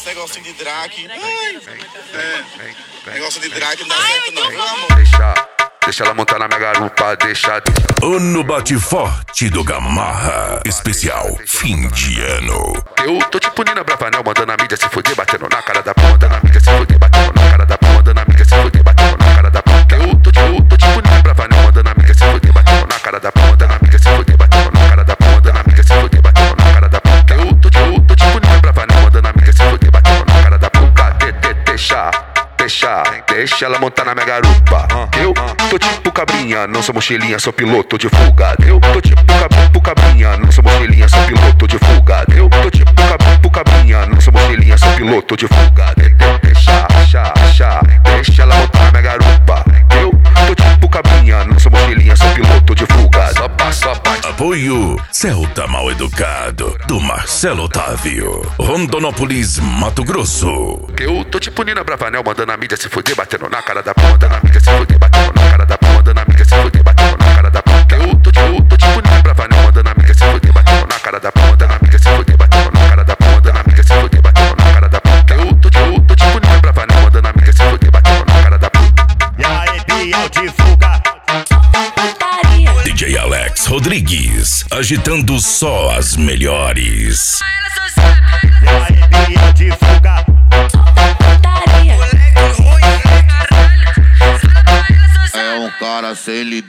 negocinho de drag. Negócio de drag não dá certo não, viu, amor? Deixa ela montar na minha garupa, deixa. Ano Bate Forte do Gamarra, especial fim de ano. Eu tô tipo Nina Bravanel, mandando a mídia se fuder, batendo na cara da porra, mandando a mídia se fuder, batendo na cara da porra, mandando a mídia se fuder, batendo na cara da porra. Eu tô tipo Nina Bravanel, mandando a mídia se fuder, batendo na cara da porra, mandando a mídia se fuder, batendo na cara da porra, mandando a mídia se fuder, batendo na cara da porra. Eu tô tipo Nina Bravanel, mandando a mídia se fuder, batendo na cara da porra. Deixa ela montar na minha garupa. Eu tô tipo cabrinha, não sou mochilinha, sou piloto de fuga. Eu tô tipo cabrinha, não sou mochilinha, sou piloto de fuga. Eu tô tipo cabrinha, não sou mochilinha, sou piloto de fuga. Deixa ela montar na minha garupa. Eu tô tipo cabrinha, não sou mochilinha, sou piloto de fuga. Sopa. Apoio Celta Mal Educado, do Marcelo Otávio, Rondonópolis, Mato Grosso. Eu tô tipo Nina Bravanel, mandando a mídia se fuder, batendo na cara da porra, mandando a mídia se fuder, batendo na cara da porra, mandando a mídia se fuder, batendo na cara da porra. Eu tô tipo Nina Bravanel, mandando a mídia se fuder, batendo na cara da porra, mandando a mídia se fuder, batendo na cara da porra, mandando a mídia se fuder, batendo na cara da porra. Eu tô tipo Nina Bravanel, mandando a mídia se fuder, batendo na cara da porra. E arrepião de fuga. DJ Alex Rodrigues, agitando só as melhores. E arrepião de fuga. É um cara sem